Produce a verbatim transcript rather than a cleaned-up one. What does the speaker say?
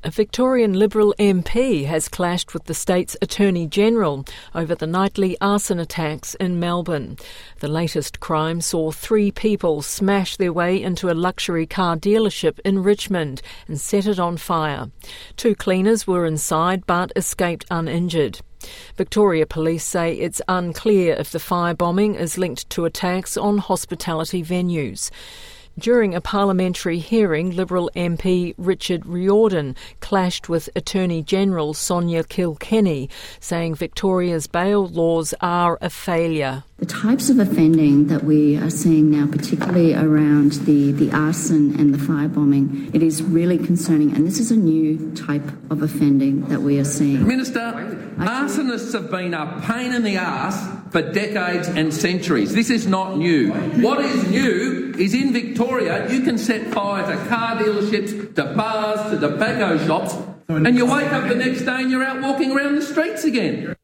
A Victorian Liberal M P has clashed with the state's Attorney-General over the nightly arson attacks in Melbourne. The latest crime saw three people smash their way into a luxury car dealership in Richmond and set it on fire. Two cleaners were inside but escaped uninjured. Victoria Police say it's unclear if the firebombing is linked to attacks on hospitality venues. During a parliamentary hearing, Liberal M P Richard Riordan clashed with Attorney-General Sonia Kilkenny, saying Victoria's bail laws are a failure. The types of offending that we are seeing now, particularly around the, the arson and the firebombing, it is really concerning, and this is a new type of offending that we are seeing. Minister, arsonists have been a pain in the arse for decades and centuries. This is not new. What is new is in Victoria you can set fire to car dealerships, to bars, to tobacco shops, and you wake up the next day and you're out walking around the streets again.